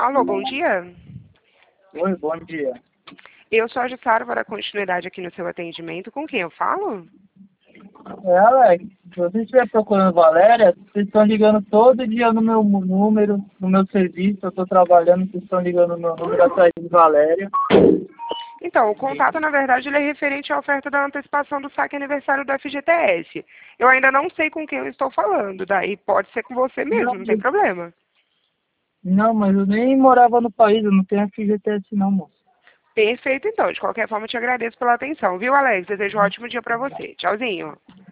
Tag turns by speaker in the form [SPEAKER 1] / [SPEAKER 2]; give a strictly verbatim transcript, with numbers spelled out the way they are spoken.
[SPEAKER 1] Alô, bom dia.
[SPEAKER 2] Oi, bom dia.
[SPEAKER 1] Eu sou a Jussara para dar continuidade aqui no seu atendimento. Com quem eu falo?
[SPEAKER 2] É, Alex, se você estiver procurando Valéria, vocês estão ligando todo dia no meu número, no meu serviço, eu estou trabalhando, vocês estão ligando no meu número atrás de Valéria.
[SPEAKER 1] Então, o contato, na verdade, ele é referente à oferta da antecipação do saque aniversário do F G T S. Eu ainda não sei com quem eu estou falando, daí pode ser com você mesmo,
[SPEAKER 2] Não,
[SPEAKER 1] não tem problema.
[SPEAKER 2] não, mas eu nem morava no país, eu não tenho F G T S não, moço.
[SPEAKER 1] Perfeito, então. De qualquer forma, eu te agradeço pela atenção, viu, Alex? Desejo um ótimo dia para você. Tchauzinho.